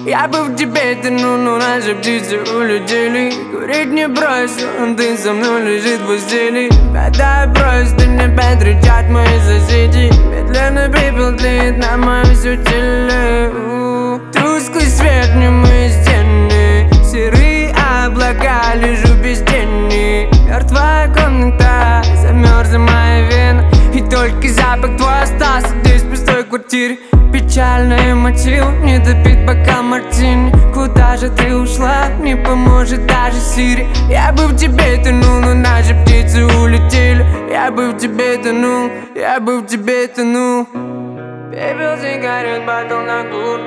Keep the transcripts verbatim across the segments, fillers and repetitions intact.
Я бы в тебе тянул, но наши птицы улетели. Курить не бросил, ты со мной лежит в постели. Когда я просто не опять кричат мои соседи. Медленно пепел тлеет на моем все теле. Тусклый свет, немые стены, серые облака, лежу без тени. Мертвая комната, замерзла моя вена. И только запах твой остался здесь, в пустой квартире. Печальный мотив, не допить бокал мартини. Куда же ты ушла, не поможет даже Сири. Я бы в тебе тонул, но наши птицы улетели. Я бы в тебе тонул, я бы в тебе тонул. Пепел сигарет падал на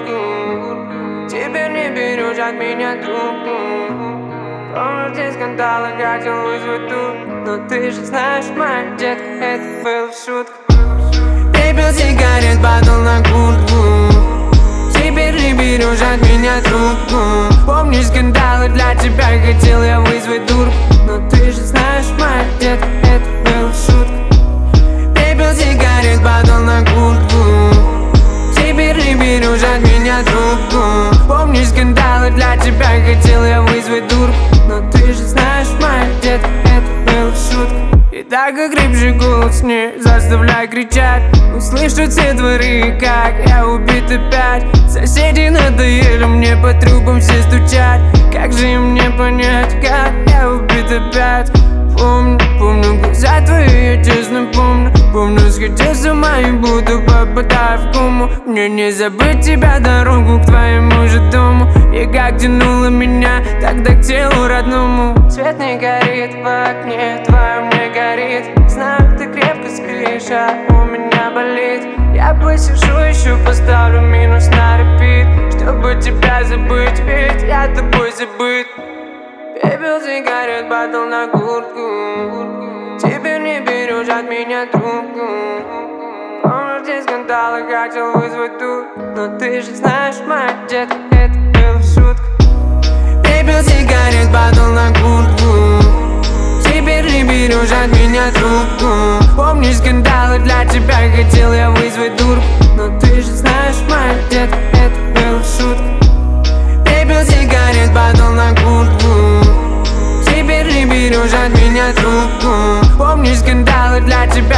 куртку. Теперь не берешь от меня трубку. Помнишь, те скандалы, хотел вызвать тут. Но ты же знаешь, моя детка, это было в шутку. Пепел сигарет падал на куртку. Теперь не берешь от меня трубку. Помнишь скандалы, для тебя хотел я вызвать дурку. Но ты же знаешь, моя детка, это было в шутку. Пепел сигарет падал на куртку. Теперь не берешь от меня трубку. Помнишь скандалы, для тебя хотел я вызвать дурку. Но ты же знаешь, моя детка, это было в шутку. И так как рыбжий голос не заставляй кричать. Услышу все дворы, как я убит опять. Соседи надоели мне по трубам все стучать. Как же им мне понять, как я убит опять? Помню, помню глаза твои, я честно помню. Помню, сходил с ума и будто попадаю в кому. Мне не забыть тебя, дорогу к твоему же дому. И как тянуло меня тогда к телу родному. Свет не горит в окне, твоем не горит. Знаю, ты крепко спишь, а у меня болит. Я посижу еще, поставлю минус на репит, чтобы тебя забыть, ведь я тобой забыт. Пепел сигарет падал на куртку. Теперь не берешь от меня трубку. Помнишь, те скандалы, хотел вызвать тут. Но ты же знаешь, моя детка, это было в шутку. Пепел сигарет падал на куртку. Теперь не берешь от меня трубку. Помнишь скандалы, для тебя хотел я вызвать дурку. Но ты же знаешь, моя детка, это было в шутку. Пепел сигарет падал на куртку. Теперь не берешь от меня трубку. Помнишь скандалы, для тебя